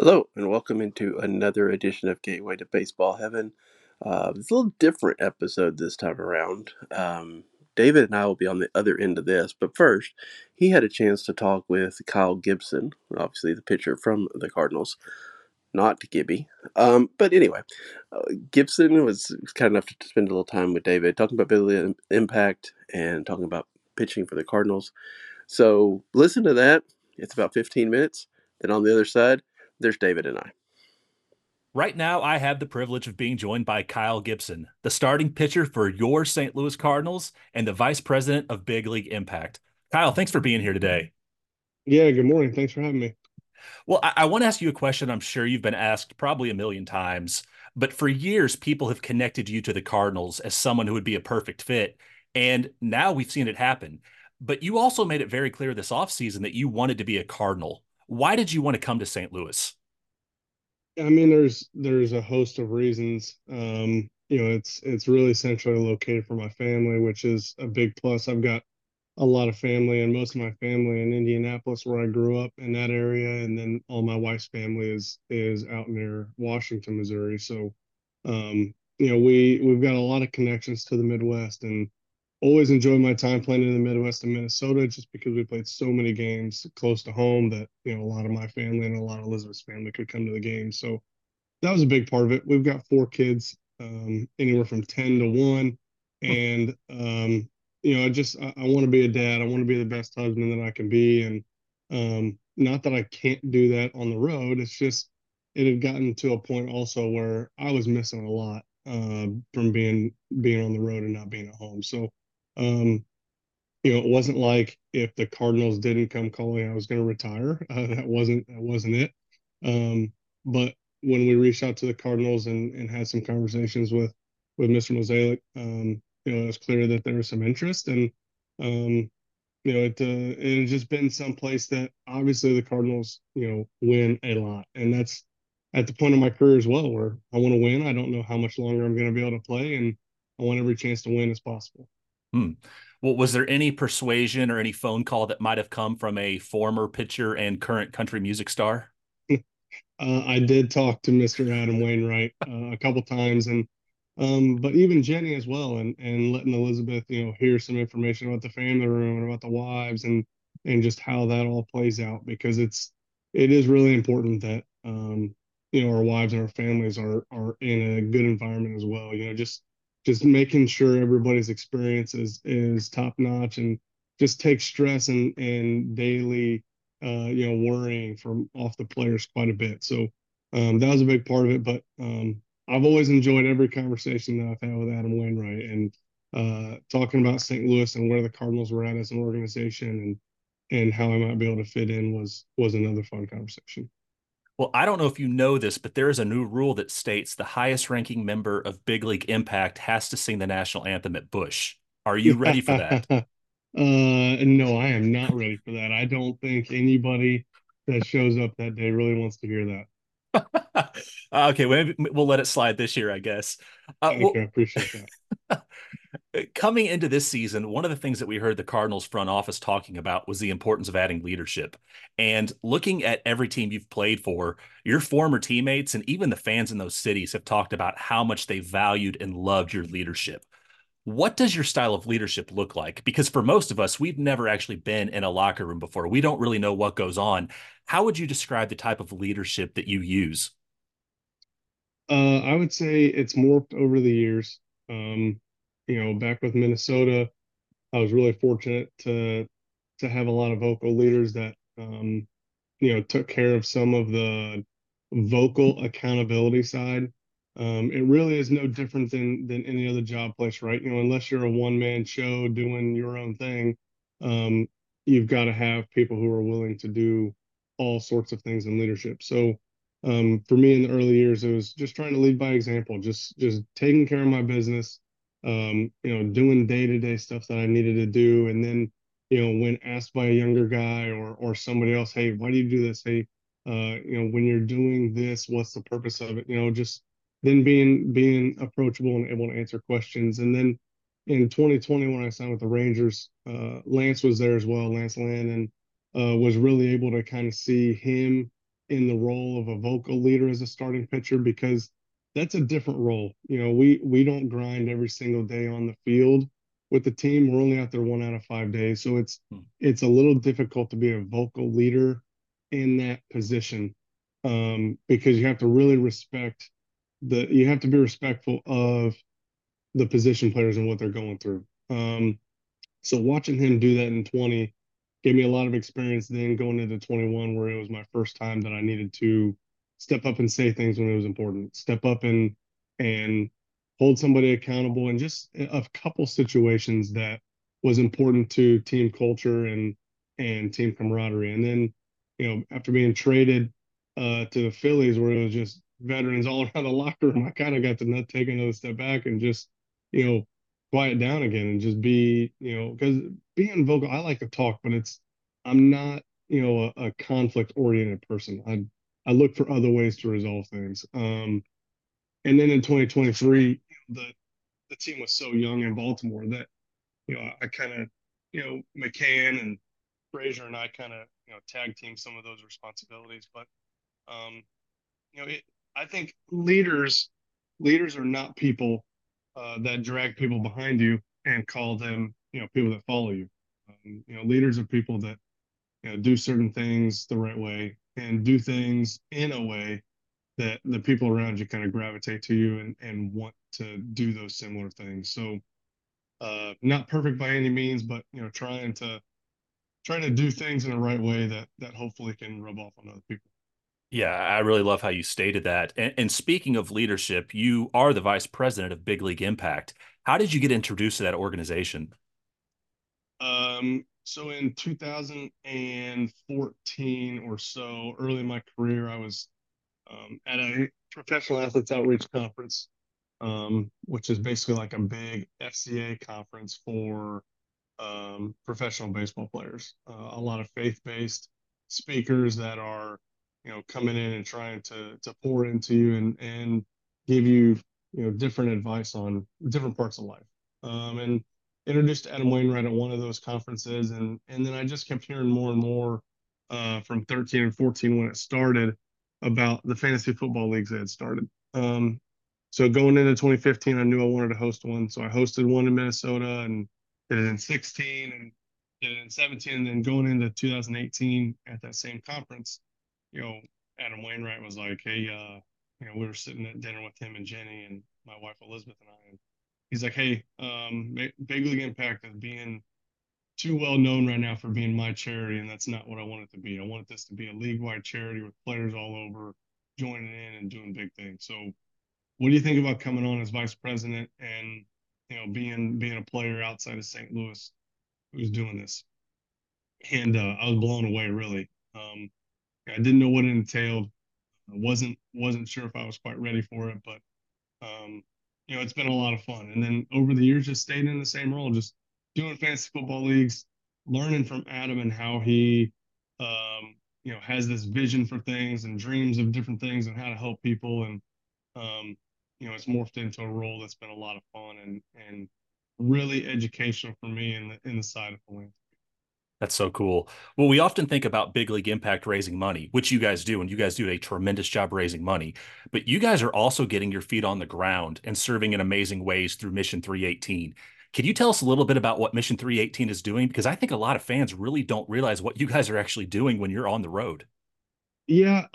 Hello, and welcome into another edition of Gateway to Baseball Heaven. It's a little different episode this time around. David and I will be on the other end of this, but first, he had a chance to talk with Kyle Gibson, obviously the pitcher from the Cardinals, not Gibby. But anyway, Gibson was kind enough to spend a little time with David talking about Billy Impact and talking about pitching for the Cardinals. So listen to that. It's about 15 minutes. Then on the other side, there's David and I. Right now, I have the privilege of being joined by Kyle Gibson, the starting pitcher for your St. Louis Cardinals and the vice president of Big League Impact. Kyle, thanks for being here today. Yeah, good morning. Thanks for having me. Well, I want to ask you a question I'm sure you've been asked probably a million times, but for years, people have connected you to the Cardinals as someone who would be a perfect fit. And now we've seen it happen. But you also made it very clear this offseason that you wanted to be a Cardinal. Why did you want to come to St. Louis? I mean, there's a host of reasons. It's really centrally located for my family, which is a big plus. I've got a lot of family, and most of my family in Indianapolis, where I grew up in that area, and then all my wife's family is out near Washington, Missouri. So, we've got a lot of connections to the Midwest, and always enjoyed my time playing in the Midwest and Minnesota, just because we played so many games close to home that a lot of my family and a lot of Elizabeth's family could come to the game. So that was a big part of it. We've got four kids, anywhere from 10 to 1. And, I want to be a dad. I want to be the best husband that I can be. And not that I can't do that on the road. It's just, it had gotten to a point also where I was missing a lot from being on the road and not being at home. So, um, it wasn't like if the Cardinals didn't come calling, I was going to retire. That wasn't it. But when we reached out to the Cardinals and had some conversations with Mr. Mosaic, it was clear that there was some interest, and um, it had just been someplace that obviously the Cardinals, win a lot, and that's at the point of my career as well, where I want to win. I don't know how much longer I'm going to be able to play, and I want every chance to win as possible. Hmm. Well, was there any persuasion or any phone call that might have come from a former pitcher and current country music star? I did talk to Mr. Adam Wainwright a couple times, and but even Jenny as well, and letting Elizabeth, hear some information about the family room and about the wives, and just how that all plays out, because it is really important that our wives and our families are in a good environment as well. Just making sure everybody's experience is top notch, and just take stress and daily worrying from off the players quite a bit. So that was a big part of it. But I've always enjoyed every conversation that I've had with Adam Wainwright, and talking about St. Louis and where the Cardinals were at as an organization, and how I might be able to fit in was another fun conversation. Well, I don't know if you know this, but there is a new rule that states the highest ranking member of Big League Impact has to sing the national anthem at Busch. Are you ready for that? No, I am not ready for that. I don't think anybody that shows up that day really wants to hear that. Okay, well, maybe we'll let it slide this year, I guess. Okay, I appreciate that. Coming into this season, one of the things that we heard the Cardinals front office talking about was the importance of adding leadership. And looking at every team you've played for, your former teammates and even the fans in those cities have talked about how much they valued and loved your leadership. What does your style of leadership look like? Because for most of us, we've never actually been in a locker room before. We don't really know what goes on. How would you describe the type of leadership that you use? I would say it's morphed over the years. Back with Minnesota, I was really fortunate to have a lot of vocal leaders that took care of some of the vocal accountability side. It really is no different than any other job place, right? Unless you're a one man show doing your own thing, um, you've got to have people who are willing to do all sorts of things in leadership. So for me in the early years, it was just trying to lead by example, just taking care of my business, doing day to day stuff that I needed to do, and then when asked by a younger guy or somebody else, hey, why do you do this? Hey, when you're doing this, what's the purpose of it? Just then being approachable and able to answer questions. And then in 2020, when I signed with the Rangers, Lance was there as well, Lance Land, and was really able to kind of see him in the role of a vocal leader as a starting pitcher because that's a different role. We don't grind every single day on the field with the team. We're only out there 1 out of 5 days, so Hmm. it's a little difficult to be a vocal leader in that position because you have to really respect you have to be respectful of the position players and what they're going through. So watching him do that in 20 gave me a lot of experience then going into 21, where it was my first time that I needed to step up and say things when it was important, step up and hold somebody accountable, and just a couple situations that was important to team culture and team camaraderie. And then, after being traded to the Phillies, where it was just veterans all around the locker room, I kind of got to not take another step back and just, you know, quiet down again and just be, because being vocal, I like to talk, but I'm not, a conflict oriented person. I look for other ways to resolve things. And then in 2023, the team was so young in Baltimore that, I kind of, McCann and Frazier and I kind of, tag team some of those responsibilities. But, um, I think leaders are not people that drag people behind you and call them, people that follow you. Leaders are people that, do certain things the right way and do things in a way that the people around you kind of gravitate to you and want to do those similar things. So, not perfect by any means, but, trying to do things in the right way that hopefully can rub off on other people. Yeah, I really love how you stated that. And speaking of leadership, you are the vice president of Big League Impact. How did you get introduced to that organization? So in 2014 or so, early in my career, I was at a professional athletes outreach conference, which is basically like a big FCA conference for professional baseball players. A lot of faith-based speakers that are, coming in and trying to pour into you and give you, different advice on different parts of life. And introduced Adam Wainwright at one of those conferences, and then I just kept hearing more and more from 13 and 14 when it started about the fantasy football leagues that had started. So going into 2015, I knew I wanted to host one, so I hosted one in Minnesota and did it in 16 and did it in 17. And then going into 2018 at that same conference, you know, Adam Wainwright was like, hey, we were sitting at dinner with him and Jenny and my wife Elizabeth and I, and he's like, hey, Big League Impact is being too well known right now for being my charity, and that's not what I want it to be. I want this to be a league-wide charity with players all over joining in and doing big things. So, what do you think about coming on as vice president and being a player outside of St. Louis who's doing this? And I was blown away, really. I didn't know what it entailed. I wasn't sure if I was quite ready for it, but it's been a lot of fun. And then over the years, just stayed in the same role, just doing fantasy football leagues, learning from Adam and how he, has this vision for things and dreams of different things and how to help people. And it's morphed into a role that's been a lot of fun and really educational for me in the side of philanthropy. That's so cool. Well, we often think about Big League Impact raising money, which you guys do, and you guys do a tremendous job raising money. But you guys are also getting your feet on the ground and serving in amazing ways through Mission 318. Can you tell us a little bit about what Mission 318 is doing? Because I think a lot of fans really don't realize what you guys are actually doing when you're on the road. Yeah,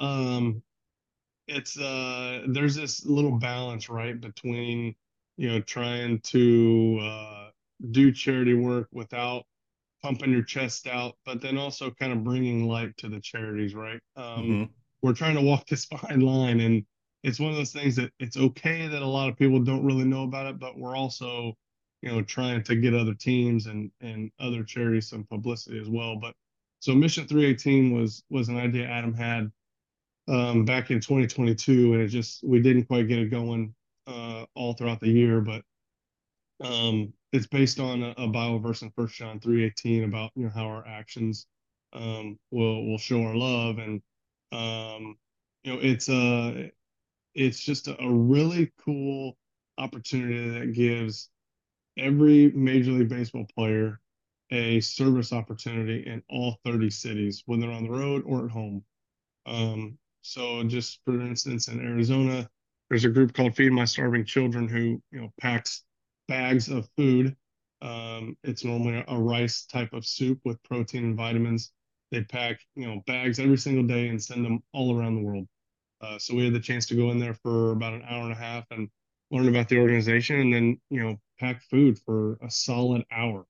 it's there's this little balance, right, between trying to do charity work without pumping your chest out, but then also kind of bringing light to the charities, right? Hmm. We're trying to walk this fine line, and it's one of those things that it's okay that a lot of people don't really know about it, but we're also, trying to get other teams and other charities some publicity as well. But so Mission 318 was an idea Adam had back in 2022, and we didn't quite get it going all throughout the year, but it's based on a Bible verse in First John 3:18 about how our actions will show our love, and um, it's just a really cool opportunity that gives every Major League Baseball player a service opportunity in all 30 cities, when they're on the road or at home. So just for instance, in Arizona, there's a group called Feed My Starving Children who, packs bags of food. It's normally a rice type of soup with protein and vitamins. They pack, bags every single day and send them all around the world. So we had the chance to go in there for about an hour and a half and learn about the organization, and then pack food for a solid hour.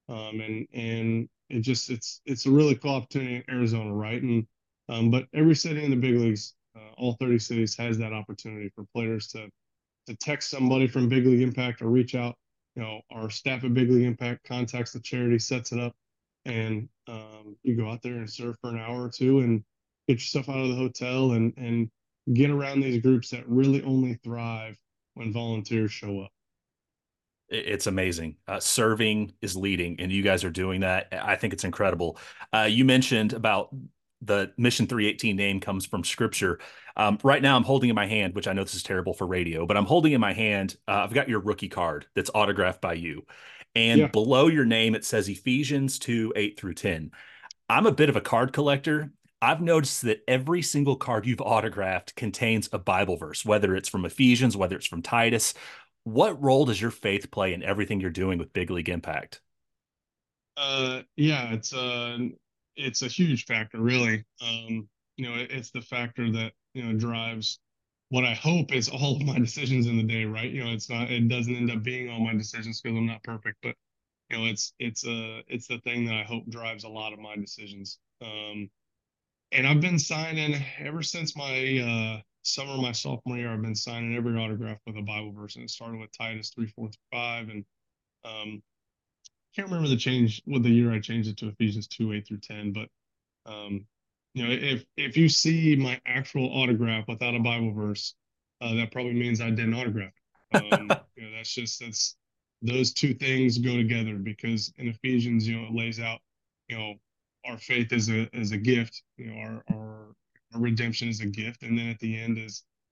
And it's a really cool opportunity in Arizona, right? And but every city in the big leagues, all 30 cities, has that opportunity for players to text somebody from Big League Impact or reach out. Our staff at Big League Impact contacts the charity, sets it up, and you go out there and serve for an hour or two and get yourself out of the hotel and get around these groups that really only thrive when volunteers show up. It's amazing. Serving is leading, and you guys are doing that. I think it's incredible. You mentioned about the Mission 318 name comes from scripture. Right now, I'm holding in my hand, which I know this is terrible for radio, but I'm holding in my hand, I've got your rookie card that's autographed by you. And Yeah. below your name, it says Ephesians 2, 8 through 10. I'm a bit of a card collector. I've noticed that every single card you've autographed contains a Bible verse, whether it's from Ephesians, whether it's from Titus. What role does your faith play in everything you're doing with Big League Impact? Yeah, it's a huge factor, really. It's the factor that drives what I hope is all of my decisions in the day, right? It doesn't end up being all my decisions because I'm not perfect, but it's the thing that I hope drives a lot of my decisions. And I've been signing ever since my summer of my sophomore year. I've been signing every autograph with a Bible verse, and it started with Titus 3, 4 through 5, and um, can't remember what the year I changed it to Ephesians 2, 8 through 10, but um, if you see my actual autograph without a Bible verse, that probably means I didn't autograph it. That's those two things go together because in Ephesians, it lays out, you know, our faith is a gift, our redemption is a gift, and then at the end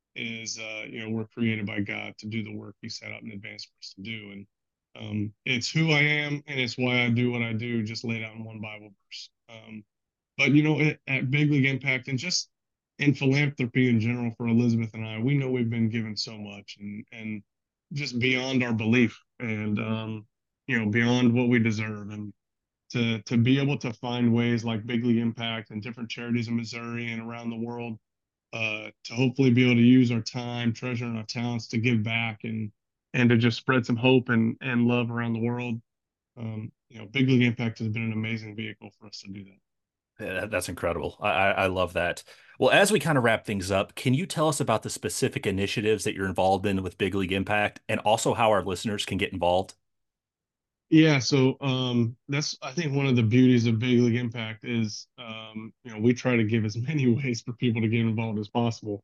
is we're created by God to do the work He set out in advance for us to do, and it's who I am and it's why I do what I do, just laid out in one Bible verse. But at Big League Impact and just in philanthropy in general for Elizabeth and I, we know we've been given so much and just beyond our belief and beyond what we deserve. And to be able to find ways like Big League Impact and different charities in Missouri and around the world to hopefully be able to use our time, treasure, and our talents to give back and to just spread some hope and love around the world. Big League Impact has been an amazing vehicle for us to do that. Yeah, that's incredible. I love that. Well, as we kind of wrap things up, can you tell us about the specific initiatives that you're involved in with Big League Impact and also how our listeners can get involved? Yeah, so that's I think one of the beauties of Big League Impact is we try to give as many ways for people to get involved as possible.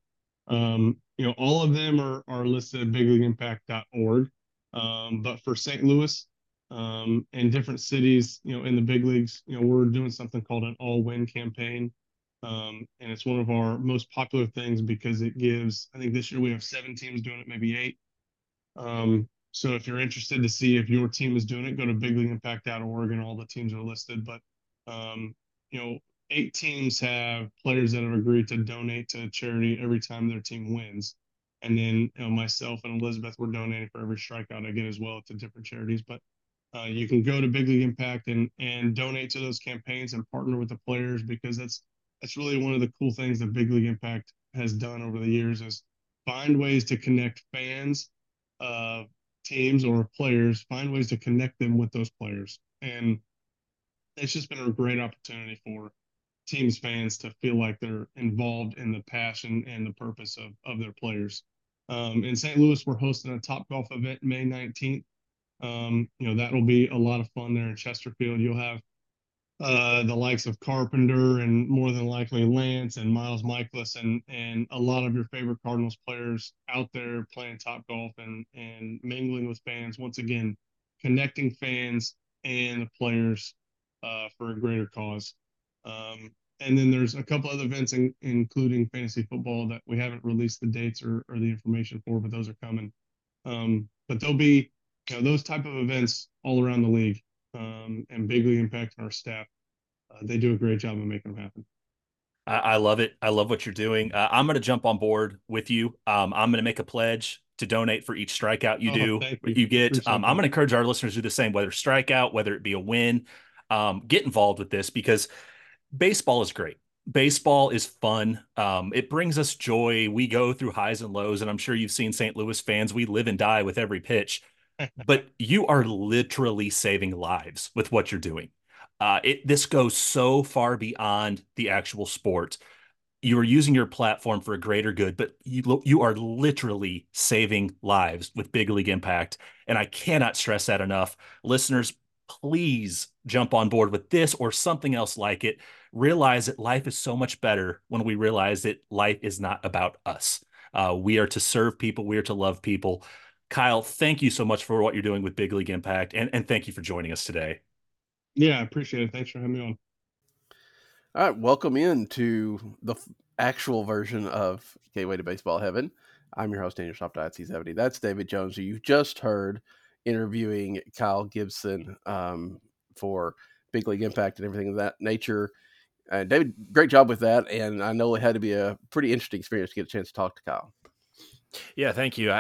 All of them are listed at bigleagueimpact.org. But for St. Louis and different cities, in the big leagues, we're doing something called an all win campaign. And it's one of our most popular things because it gives, I think this year we have 7 teams doing it, maybe 8. So if you're interested to see if your team is doing it, go to bigleagueimpact.org and all the teams are listed. But um, you know, 8 teams have players that have agreed to donate to a charity every time their team wins. And then myself and Elizabeth were donating for every strikeout I get as well to different charities. But you can go to Big League Impact and donate to those campaigns and partner with the players because that's really one of the cool things that Big League Impact has done over the years is find ways to connect fans of teams or players, find ways to connect them with those players. And it's just been a great opportunity for teams fans to feel like they're involved in the passion and the purpose of their players. In St. Louis, we're hosting a Top Golf event May 19th. That'll be a lot of fun there in Chesterfield. You'll have the likes of Carpenter and more than likely Lance and Miles Michaelis and a lot of your favorite Cardinals players out there playing top golf and mingling with fans. Once again, connecting fans and the players for a greater cause. And then there's a couple other events, including fantasy football, that we haven't released the dates or the information for, but those are coming. But there'll be those type of events all around the league, and bigly impacting our staff. They do a great job of making them happen. I love it. I love what you're doing. I'm going to jump on board with you. I'm going to make a pledge to donate for each strikeout Oh, thank you. you get. Appreciate I'm that. going to encourage our listeners to do the same, whether strikeout, whether it be a win. Get involved with this because baseball is great. Baseball is fun. It brings us joy. We go through highs and lows, and I'm sure you've seen St. Louis fans. We live and die with every pitch, but you are literally saving lives with what you're doing. This goes so far beyond the actual sport. You are using your platform for a greater good, but you are literally saving lives with Big League Impact. And I cannot stress that enough. Listeners, please jump on board with this or something else like it. Realize that life is so much better when we realize that life is not about us. We are to serve people, we are to love people. Kyle, thank you so much for what you're doing with Big League Impact, and thank you for joining us today. Yeah, I appreciate it. Thanks for having me on. All right, welcome in to the actual version of Gateway to Baseball Heaven. I'm your host, Daniel Shop C70. That's David Jones, who you just heard interviewing Kyle Gibson for Big League Impact and everything of that nature. David, great job with that, and I know it had to be a pretty interesting experience to get a chance to talk to Kyle. Yeah, thank you.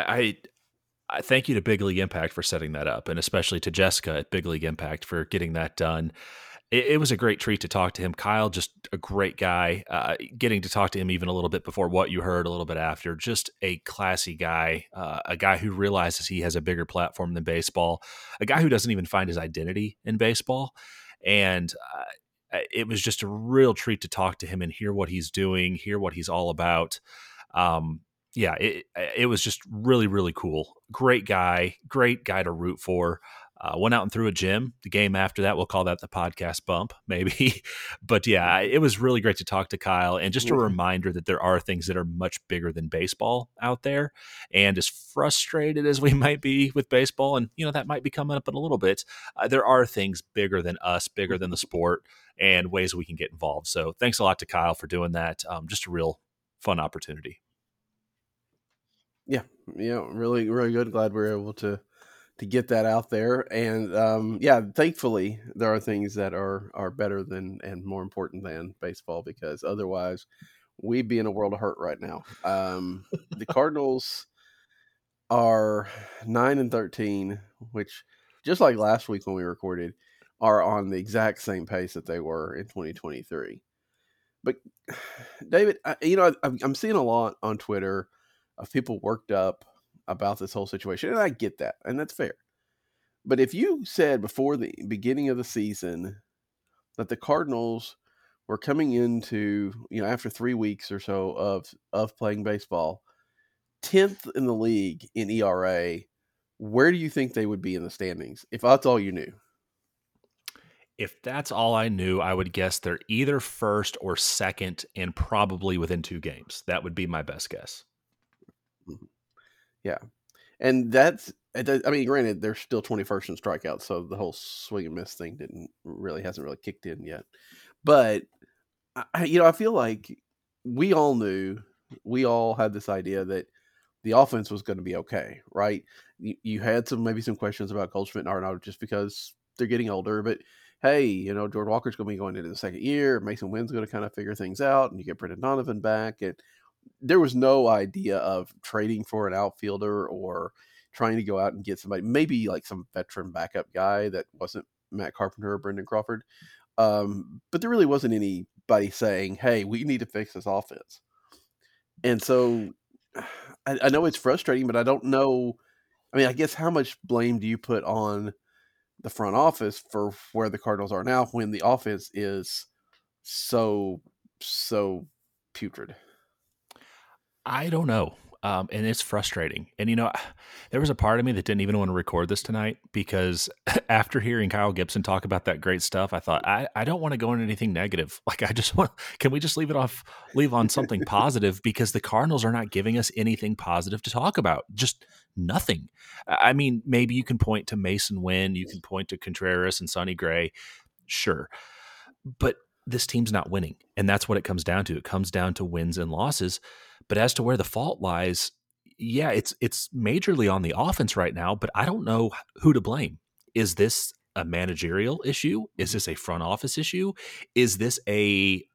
I thank you to Big League Impact for setting that up, and especially to Jessica at Big League Impact for getting that done. It was a great treat to talk to him. Kyle, just a great guy. Getting to talk to him even a little bit before what you heard, a little bit after, just a classy guy, a guy who realizes he has a bigger platform than baseball, a guy who doesn't even find his identity in baseball. And it was just a real treat to talk to him and hear what he's doing, hear what he's all about. Yeah, it was just really, really cool. Great guy to root for. Went out and threw a gym. The game after that, we'll call that the podcast bump, maybe. But yeah, it was really great to talk to Kyle, and just a reminder that there are things that are much bigger than baseball out there. And as frustrated as we might be with baseball, and that might be coming up in a little bit, there are things bigger than us, bigger than the sport, and ways we can get involved. So thanks a lot to Kyle for doing that. Just a real fun opportunity. Yeah, really, really good. Glad we were able to get that out there. And thankfully there are things that are better than and more important than baseball, because otherwise we'd be in a world of hurt right now. The Cardinals are 9-13, which, just like last week when we recorded, are on the exact same pace that they were in 2023. But David, I'm seeing a lot on Twitter of people worked up about this whole situation, and I get that, and that's fair. But if you said before the beginning of the season that the Cardinals were coming into, after 3 weeks or so of playing baseball, 10th in the league in ERA, where do you think they would be in the standings if that's all you knew? If that's all I knew, I would guess they're either first or second, and probably within 2 games. That would be my best guess. Yeah. And granted, they're still 21st in strikeouts, so the whole swing and miss thing hasn't really kicked in yet. But I feel like we all had this idea that the offense was going to be okay, right? You had maybe some questions about Goldschmidt and Arenado just because they're getting older, but hey, Jordan Walker's going to be going into the second year. Mason Wynn's going to kind of figure things out, and you get Brendan Donovan back, and there was no idea of trading for an outfielder or trying to go out and get somebody, maybe like some veteran backup guy that wasn't Matt Carpenter or Brendan Crawford. But there really wasn't anybody saying, hey, we need to fix this offense. And so I know it's frustrating, but I don't know. I mean, I guess how much blame do you put on the front office for where the Cardinals are now when the offense is so putrid? I don't know. And it's frustrating. And, there was a part of me that didn't even want to record this tonight because after hearing Kyle Gibson talk about that great stuff, I thought, I don't want to go into anything negative. Like, can we just leave on something positive, because the Cardinals are not giving us anything positive to talk about. Just nothing. I mean, maybe you can point to Mason Wynn, you can point to Contreras and Sonny Gray. Sure. But this team's not winning. And that's what it comes down to. It comes down to wins and losses. But as to where the fault lies, yeah, it's majorly on the offense right now, but I don't know who to blame. Is this a managerial issue? Is this a front office issue? Is this a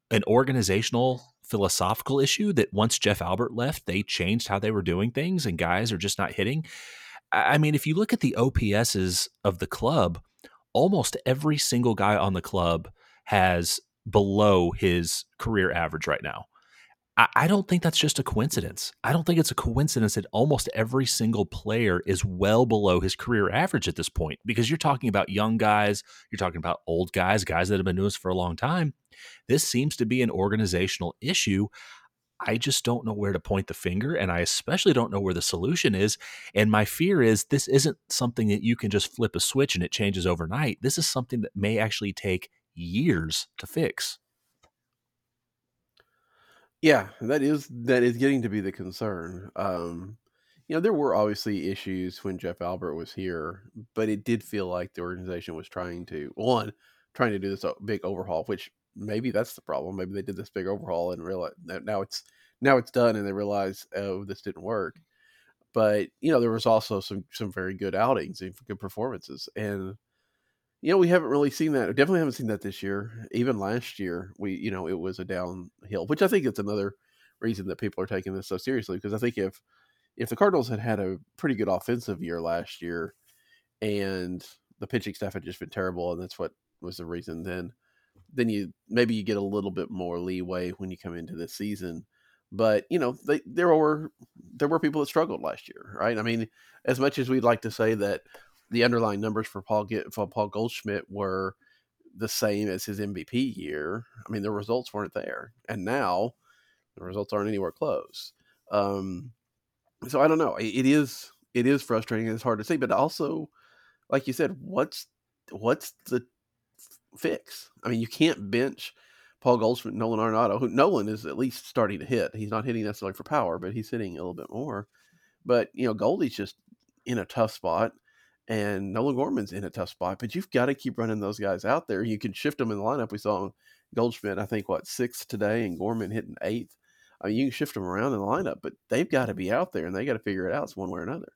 an organizational philosophical issue that once Jeff Albert left, they changed how they were doing things and guys are just not hitting. I mean, if you look at the OPSs of the club, almost every single guy on the club has below his career average right now. I don't think that's just a coincidence. I don't think it's a coincidence that almost every single player is well below his career average at this point, because you're talking about young guys, you're talking about old guys, guys that have been doing this for a long time. This seems to be an organizational issue. I just don't know where to point the finger, and I especially don't know where the solution is. And my fear is this isn't something that you can just flip a switch and it changes overnight. This is something that may actually take years to fix. Yeah, that is getting to be the concern. There were obviously issues when Jeff Albert was here, but it did feel like the organization was trying to do this big overhaul, which maybe that's the problem. Maybe they did this big overhaul and realize that now it's done, and they realize, oh, this didn't work. But there was also some very good outings and good performances, and we haven't really seen that. Definitely haven't seen that this year. Even last year, it was a downhill, which I think it's another reason that people are taking this so seriously. Because I think if the Cardinals had a pretty good offensive year last year, and the pitching staff had just been terrible, and that's what was the reason, then you get a little bit more leeway when you come into this season. But there were people that struggled last year, right? I mean, as much as we'd like to say that the underlying numbers for Paul Goldschmidt were the same as his MVP year, I mean, the results weren't there, and now the results aren't anywhere close. So I don't know. It is frustrating. It's hard to see, but also, like you said, what's the fix? I mean, you can't bench Paul Goldschmidt, Nolan Arenado. Nolan is at least starting to hit. He's not hitting necessarily for power, but he's hitting a little bit more. But Goldie's just in a tough spot, and Nolan Gorman's in a tough spot. But you've got to keep running those guys out there. You can shift them in the lineup. We saw Goldschmidt, I think, 6th today, and Gorman hitting 8th. I mean, you can shift them around in the lineup, but they've got to be out there, and they got to figure it out one way or another.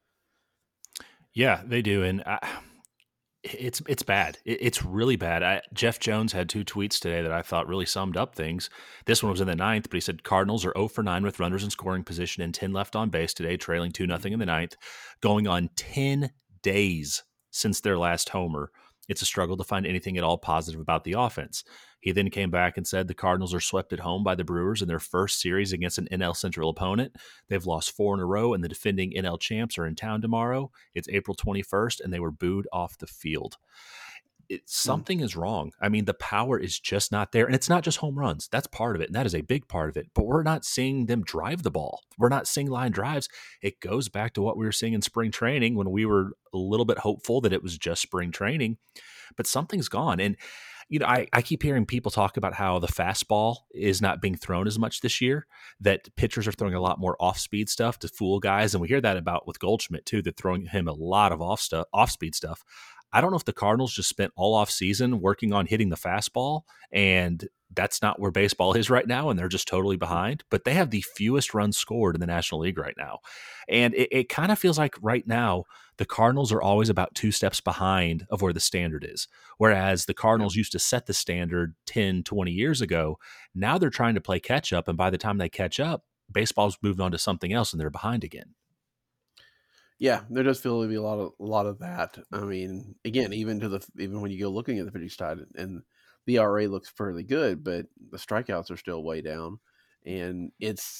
Yeah, they do, and it's bad. It's really bad. Jeff Jones had 2 tweets today that I thought really summed up things. This one was in the 9th, but he said Cardinals are 0 for 9 with runners in scoring position and 10 left on base today, trailing 2-0 in the 9th, going on 10 days since their last homer. It's a struggle to find anything at all positive about the offense. He then came back and said the Cardinals are swept at home by the Brewers in their first series against an NL Central opponent. They've lost 4 in a row, and the defending NL champs are in town tomorrow. It's April 21st, and they were booed off the field. Something is wrong. I mean, the power is just not there. And it's not just home runs. That's part of it, and that is a big part of it. But we're not seeing them drive the ball. We're not seeing line drives. It goes back to what we were seeing in spring training when we were a little bit hopeful that it was just spring training. But something's gone. And I keep hearing people talk about how the fastball is not being thrown as much this year, that pitchers are throwing a lot more off-speed stuff to fool guys. And we hear that about with Goldschmidt, too, that throwing him a lot of off-speed stuff. I don't know if the Cardinals just spent all off season working on hitting the fastball, and that's not where baseball is right now, and they're just totally behind. But they have the fewest runs scored in the National League right now. And it kind of feels like right now the Cardinals are always about 2 steps behind of where the standard is. Whereas the Cardinals used to set the standard 10, 20 years ago. Now they're trying to play catch up, and by the time they catch up, baseball's moved on to something else and they're behind again. Yeah, there does feel to be a lot of that. I mean, again, even when you go looking at the pitching side, and the ERA looks fairly good, but the strikeouts are still way down, and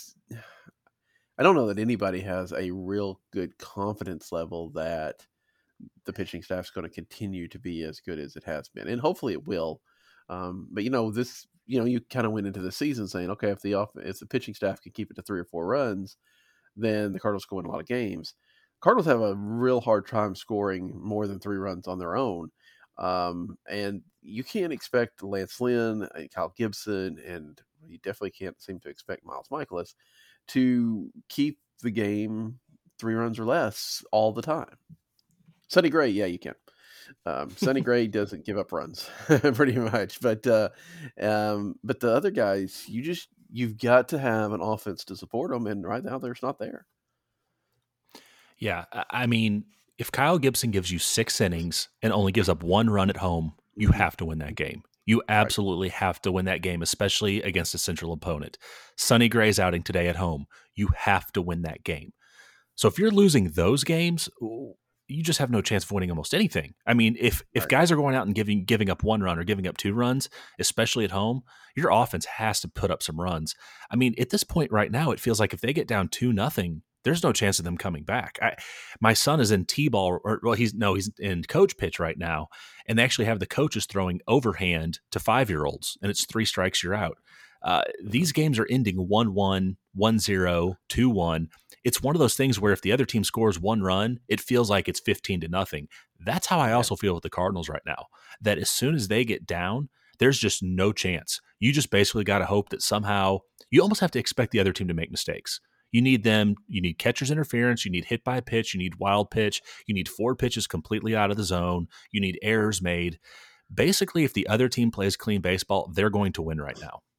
I don't know that anybody has a real good confidence level that the pitching staff is going to continue to be as good as it has been, and hopefully it will. But you kind of went into the season saying, okay, if the pitching staff can keep it to 3 or 4 runs, then the Cardinals go win a lot of games. Cardinals have a real hard time scoring more than 3 runs on their own. And you can't expect Lance Lynn and Kyle Gibson, and you definitely can't seem to expect Miles Mikolas to keep the game 3 runs or less all the time. Sonny Gray, yeah, you can. Sonny Gray doesn't give up runs pretty much, but the other guys, you've got to have an offense to support them, and right now there's not there. Yeah, I mean, if Kyle Gibson gives you 6 innings and only gives up 1 run at home, you have to win that game. You absolutely have to win that game, especially against a central opponent. Sonny Gray's outing today at home. You have to win that game. So if you're losing those games, you just have no chance of winning almost anything. I mean, if guys are going out and giving up 1 run or giving up 2 runs, especially at home, your offense has to put up some runs. I mean, at this point right now, it feels like if they get down 2-0, there's no chance of them coming back. My son is in T-ball, he's in coach pitch right now, and they actually have the coaches throwing overhand to 5-year-olds, and it's 3 strikes, you're out. These games are ending 1-1, 1-0, 2-1. It's one of those things where if the other team scores 1 run, it feels like it's 15-0. That's how I also feel with the Cardinals right now, that as soon as they get down, there's just no chance. You just basically got to hope that somehow you almost have to expect the other team to make mistakes. You need catcher's interference, you need hit by pitch, you need wild pitch, you need 4 pitches completely out of the zone, you need errors made. Basically, if the other team plays clean baseball, they're going to win right now.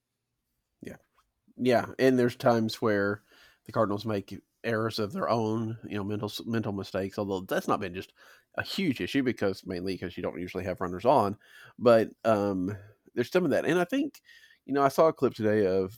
Yeah, and there's times where the Cardinals make errors of their own, mental mistakes, although that's not been just a huge issue mainly because you don't usually have runners on. But there's some of that. And I think, I saw a clip today of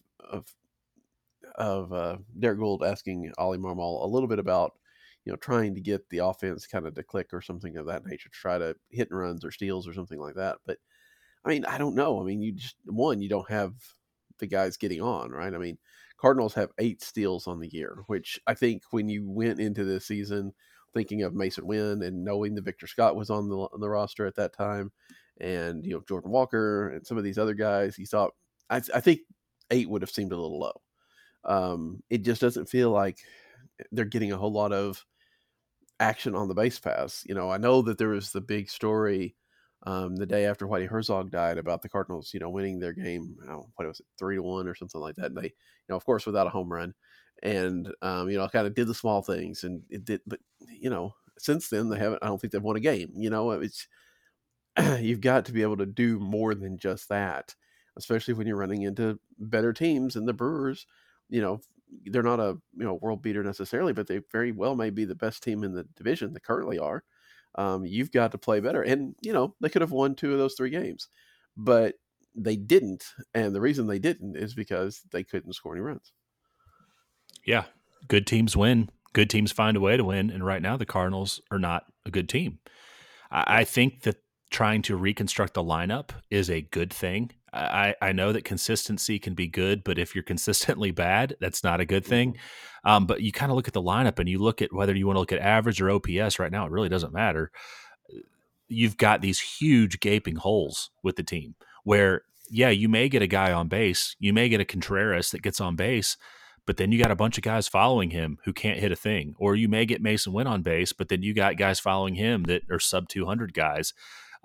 Derek Gould asking Ollie Marmol a little bit about, trying to get the offense kind of to click or something of that nature, to try to hit and runs or steals or something like that. But I mean, I don't know. I mean, you don't have the guys getting on, right? I mean, Cardinals have 8 steals on the year, which I think when you went into this season thinking of Mason Wynn and knowing that Victor Scott was on the roster at that time, and Jordan Walker and some of these other guys, you thought I think 8 would have seemed a little low. It just doesn't feel like they're getting a whole lot of action on the base paths. I know that there was the big story the day after Whitey Herzog died about the Cardinals, winning their game, what was it, 3-1 or something like that. And they, of course, without a home run, and kind of did the small things, and it did. But since then they haven't. I don't think they've won a game. It's you've got to be able to do more than just that, especially when you're running into better teams. And the Brewers, they're not a world beater necessarily, but they very well may be the best team in the division. They currently are. You've got to play better. And, they could have won 2 of those 3 games, but they didn't. And the reason they didn't is because they couldn't score any runs. Yeah. Good teams win. Good teams find a way to win. And right now the Cardinals are not a good team. I think that trying to reconstruct the lineup is a good thing. I know that consistency can be good, but if you're consistently bad, that's not a good thing. But you kind of look at the lineup and you look at whether you want to look at average or OPS right now, it really doesn't matter. You've got these huge gaping holes with the team where, yeah, you may get a guy on base. You may get a Contreras that gets on base, but then you got a bunch of guys following him who can't hit a thing. Or you may get Mason Wynn on base, but then you got guys following him that are sub 200 guys.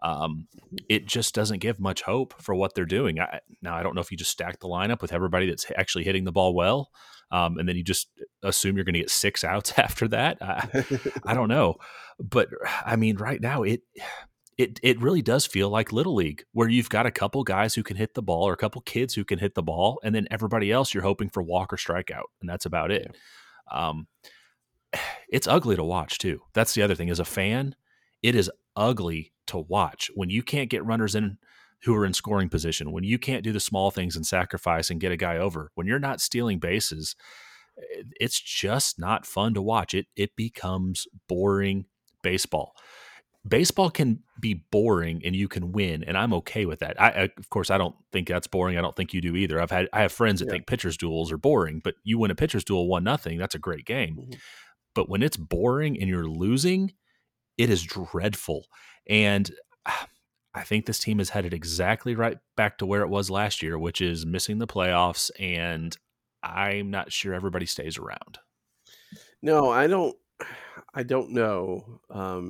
It just doesn't give much hope for what they're doing. Now, I don't know if you just stack the lineup with everybody that's actually hitting the ball well, and then you just assume you're going to get 6 outs after that. I don't know. But, I mean, right now, it really does feel like Little League, where you've got a couple guys who can hit the ball or a couple kids who can hit the ball, and then everybody else you're hoping for walk or strikeout, and that's about it. Yeah. It's ugly to watch, too. That's the other thing. As a fan, it is ugly to watch when you can't get runners in who are in scoring position, when you can't do the small things and sacrifice and get a guy over, when you're not stealing bases. It's just not fun to watch. It becomes boring baseball. Baseball can be boring and you can win, and I'm okay with that. Of course, I don't think that's boring. I don't think you do either. I have friends that think pitchers duels are boring, but you win a pitchers duel 1-0, that's a great game. Mm-hmm. But when it's boring and you're losing, it is dreadful. And I think this team is headed exactly right back to where it was last year, which is missing the playoffs, and I'm not sure everybody stays around. No, I don't know.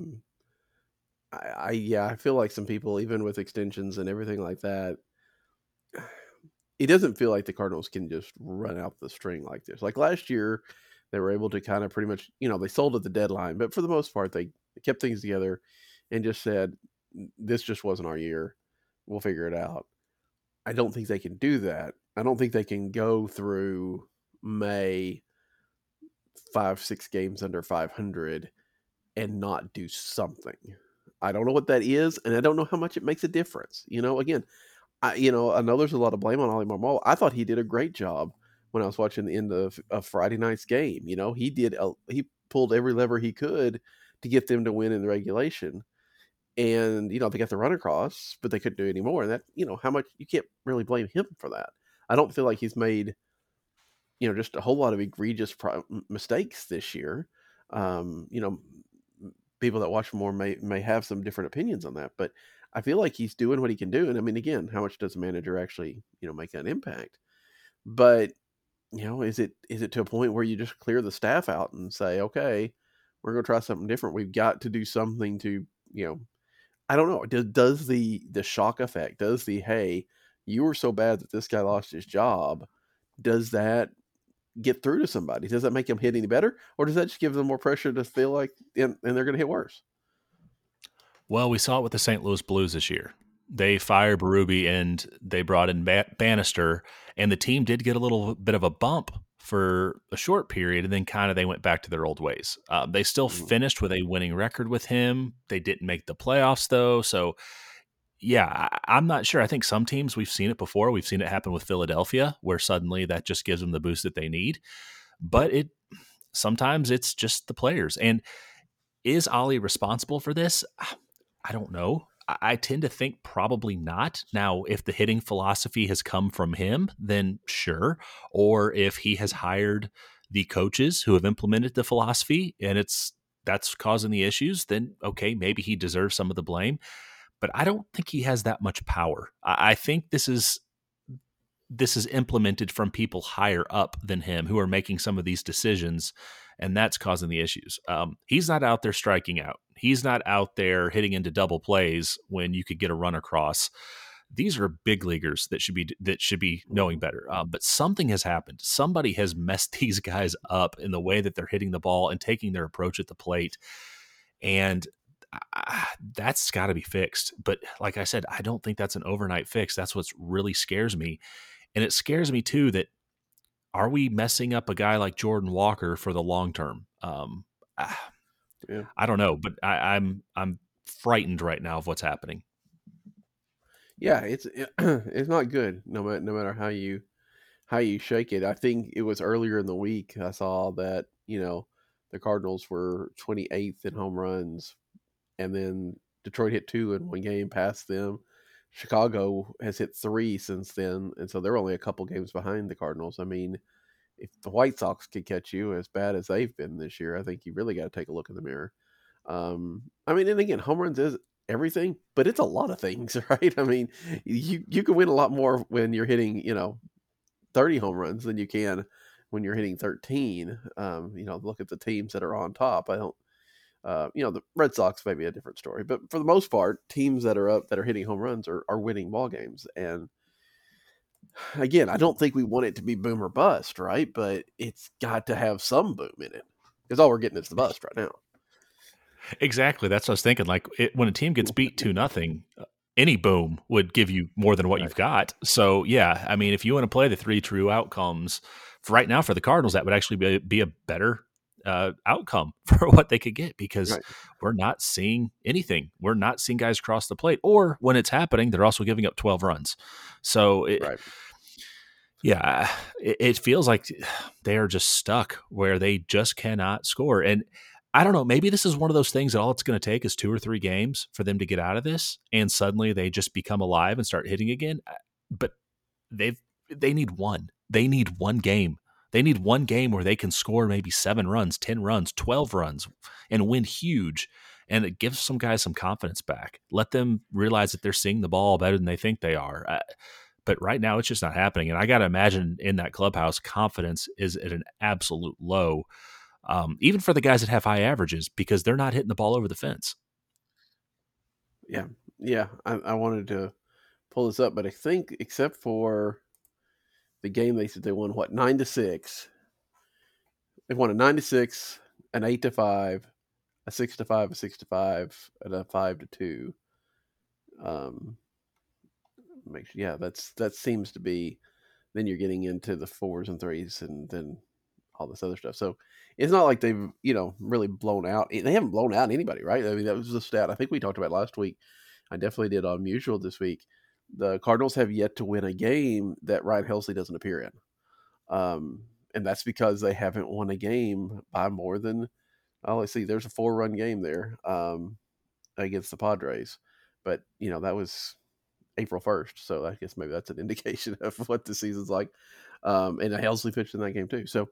I feel like some people, even with extensions and everything like that, it doesn't feel like the Cardinals can just run out the string like this. Like last year, they were able to kind of pretty much, they sold at the deadline, but for the most part, they kept things together and just said, this just wasn't our year. We'll figure it out. I don't think they can do that. I don't think they can go through May 5-6 games under 500 and not do something. I don't know what that is, and I don't know how much it makes a difference. Again, I know there's a lot of blame on Ollie Marmol. I thought he did a great job when I was watching the end of Friday night's game. He pulled every lever he could to get them to win in the regulation. And, they got the run across, but they couldn't do any more. And that, how much you can't really blame him for that. I don't feel like he's made, just a whole lot of egregious mistakes this year. People that watch more may have some different opinions on that, but I feel like he's doing what he can do. And I mean, again, how much does a manager actually, make that impact? But, is it to a point where you just clear the staff out and say, okay, we're going to try something different. We've got to do something to, I don't know. Does the shock effect, does the, hey, you were so bad that this guy lost his job, does that get through to somebody? Does that make them hit any better? Or does that just give them more pressure to feel like, and they're going to hit worse? Well, we saw it with the St. Louis Blues this year. They fired Berube and they brought in Bannister, and the team did get a little bit of a bump for a short period, and then kind of they went back to their old ways. They still finished with a winning record with him. They didn't make the playoffs, though. So, yeah, I'm not sure. I think some teams, we've seen it before. We've seen it happen with Philadelphia, where suddenly that just gives them the boost that they need. But sometimes it's just the players. And is Ollie responsible for this? I don't know. I tend to think probably not. Now, if the hitting philosophy has come from him, then sure. Or if he has hired the coaches who have implemented the philosophy and that's causing the issues, then okay, maybe he deserves some of the blame. But I don't think he has that much power. I think this is implemented from people higher up than him who are making some of these decisions, and that's causing the issues. He's not out there striking out. He's not out there hitting into double plays when you could get a run across. These are big leaguers that should be knowing better. But something has happened. Somebody has messed these guys up in the way that they're hitting the ball and taking their approach at the plate, and that's got to be fixed. But like I said, I don't think that's an overnight fix. That's what really scares me. And it scares me too that are we messing up a guy like Jordan Walker for the long term? Yeah. I don't know, but I'm frightened right now of what's happening. Yeah, it's not good. No matter how you shake it. I think it was earlier in the week I saw that the Cardinals were 28th in home runs, and then Detroit hit 2 in one game past them. Chicago has hit 3 since then, and so they're only a couple games behind the Cardinals. I mean, if the White Sox could catch you as bad as they've been this year, I think you really got to take a look in the mirror. I mean, and again, home runs is everything, but it's a lot of things, right? I mean, you can win a lot more when you're hitting 30 home runs than you can when you're hitting 13. Look at the teams that are on top. I don't. The Red Sox may be a different story, but for the most part, teams that are up that are hitting home runs are winning ball games. And again, I don't think we want it to be boom or bust, right? But it's got to have some boom in it, because all we're getting is the bust right now. Exactly. That's what I was thinking. Like when a team gets beat 2-0, any boom would give you more than what you've got. So yeah, I mean, if you want to play the 3 true outcomes for right now for the Cardinals, that would actually be a better outcome for what they could get, because we're not seeing anything. We're not seeing guys cross the plate, or when it's happening, they're also giving up 12 runs. So it feels like they are just stuck where they just cannot score. And I don't know, maybe this is one of those things that all it's going to take is 2 or 3 games for them to get out of this, and suddenly they just become alive and start hitting again. But they need one. They need one game. They need one game where they can score maybe 7 runs, 10 runs, 12 runs, and win huge. And it gives some guys some confidence back. Let them realize that they're seeing the ball better than they think they are. But right now, it's just not happening. And I got to imagine in that clubhouse, confidence is at an absolute low, even for the guys that have high averages, because they're not hitting the ball over the fence. Yeah. I wanted to pull this up, but I think except for the game they won 9-6. They won a 9-6, an 8-5, a 6-5, a 6-5, and a 5-2. That seems to be. Then you're getting into the 4s and 3s, and then all this other stuff. So it's not like they've, really blown out. They haven't blown out anybody, right? I mean, that was the stat I think we talked about last week. I definitely did on Mutual this week. The Cardinals have yet to win a game that Ryan Helsley doesn't appear in. And that's because they haven't won a game by more than, let's see, there's a 4-run game there against the Padres. But, that was April 1st. So I guess maybe that's an indication of what the season's like. And Helsley pitched in that game too. So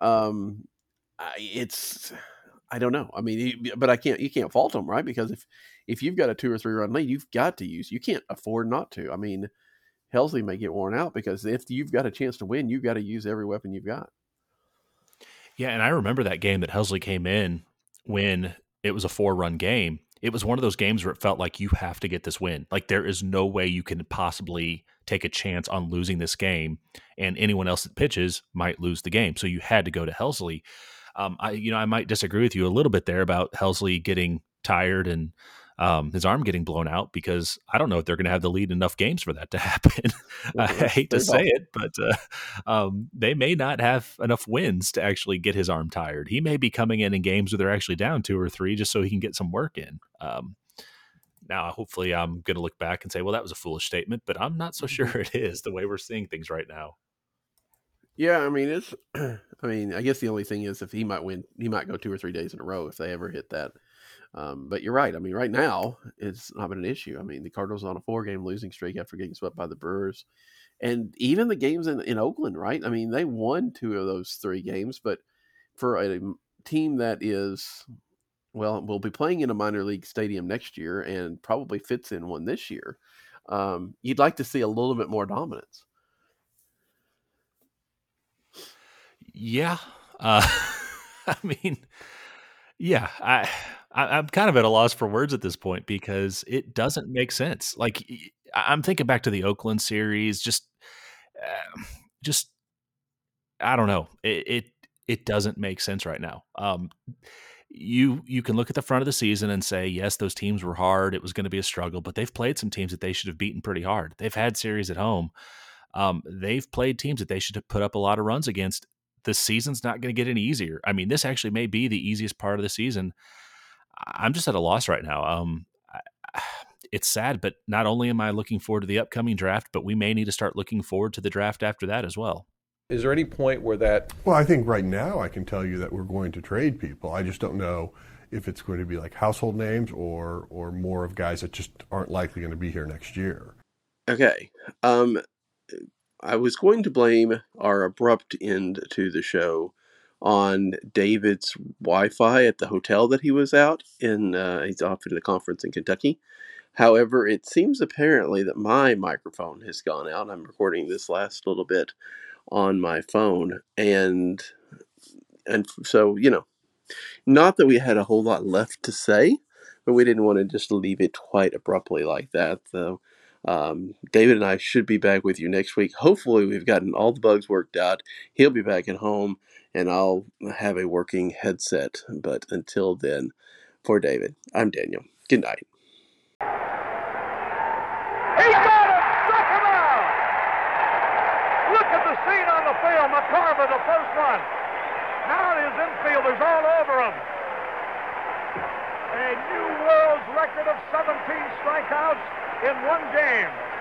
I don't know. I mean, but you can't fault them, right? Because if you've got a 2 or 3 run lead, you've got to use. You can't afford not to. I mean, Helsley may get worn out because if you've got a chance to win, you've got to use every weapon you've got. Yeah, and I remember that game that Helsley came in when it was a 4-run game. It was one of those games where it felt like you have to get this win. Like there is no way you can possibly take a chance on losing this game, and anyone else that pitches might lose the game. So you had to go to Helsley. I might disagree with you a little bit there about Helsley getting tired and his arm getting blown out, because I don't know if they're going to have the lead enough games for that to happen. I hate to say it, but they may not have enough wins to actually get his arm tired. He may be coming in games where they're actually down 2 or 3 just so he can get some work in. Now, hopefully I'm going to look back and say, well, that was a foolish statement, but I'm not so sure it is the way we're seeing things right now. Yeah, I mean, I guess the only thing is if he might win, he might go 2 or 3 days in a row if they ever hit that. But you're right. I mean, right now it's not been an issue. I mean, the Cardinals on a 4-game losing streak after getting swept by the Brewers, and even the games in Oakland, right? I mean, they won 2 of those 3 games, but for a team that is, well, will be playing in a minor league stadium next year and probably fits in one this year, you'd like to see a little bit more dominance. Yeah. I mean, yeah, I'm kind of at a loss for words at this point because it doesn't make sense. Like I'm thinking back to the Oakland series, just I don't know. It doesn't make sense right now. You can look at the front of the season and say, yes, those teams were hard. It was going to be a struggle, but they've played some teams that they should have beaten pretty hard. They've had series at home. They've played teams that they should have put up a lot of runs against. The season's not going to get any easier. I mean, this actually may be the easiest part of the season. I'm just at a loss right now. It's sad, but not only am I looking forward to the upcoming draft, but we may need to start looking forward to the draft after that as well. Is there any point where that... Well, I think right now I can tell you that we're going to trade people. I just don't know if it's going to be like household names or more of guys that just aren't likely going to be here next year. Okay. I was going to blame our abrupt end to the show on David's Wi-Fi at the hotel that he was out in. He's off in the conference in Kentucky. However, it seems apparently that my microphone has gone out. I'm recording this last little bit on my phone, and so, not that we had a whole lot left to say, but we didn't want to just leave it quite abruptly like that. So David and I should be back with you next week. Hopefully we've gotten all the bugs worked out. He'll be back at home, and I'll have a working headset. But until then, for David, I'm Daniel. Good night. He got it! Struck him out! Look at the scene on the field. McCarver, the first one. Now his infielders all over him. A new world's record of 17 strikeouts in one game.